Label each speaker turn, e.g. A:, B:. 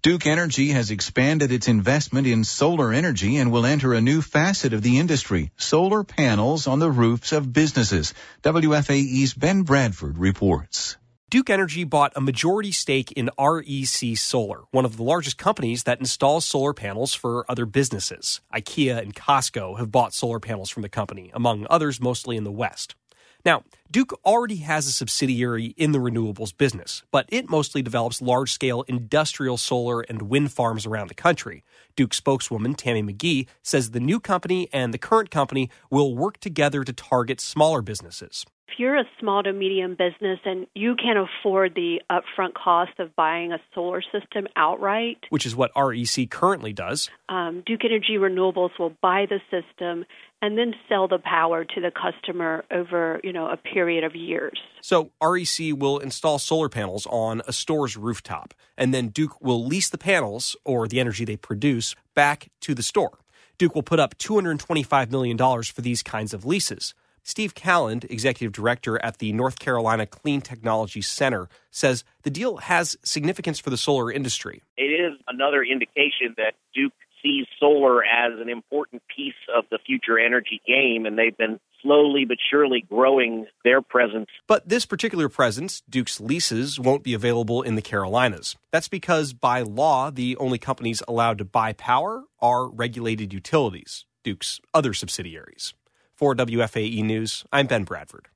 A: Duke Energy has expanded its investment in solar energy and will enter a new facet of the industry, solar panels on the roofs of businesses. WFAE's Ben Bradford reports.
B: Duke Energy bought a majority stake in REC Solar, one of the largest companies that installs solar panels for other businesses. IKEA and Costco have bought solar panels from the company, among others mostly in the West. Now, Duke already has a subsidiary in the renewables business, but it mostly develops large-scale industrial solar and wind farms around the country. Duke spokeswoman Tammy McGee says the new company and the current company will work together to target smaller businesses.
C: If you're a small to medium business and you can't afford the upfront cost of buying a solar system outright,
B: which is what REC currently does,
C: Duke Energy Renewables will buy the system and then sell the power to the customer over, a period of years.
B: So REC will install solar panels on a store's rooftop, and then Duke will lease the panels, or the energy they produce, back to the store. Duke will put up $225 million for these kinds of leases. Steve Calland, executive director at the North Carolina Clean Technology Center, says the deal has significance for the solar industry.
D: It is another indication that Duke sees solar as an important piece of the future energy game, and they've been slowly but surely growing their presence.
B: But this particular presence, Duke's leases, won't be available in the Carolinas. That's because by law, the only companies allowed to buy power are regulated utilities, Duke's other subsidiaries. For WFAE News, I'm Ben Bradford.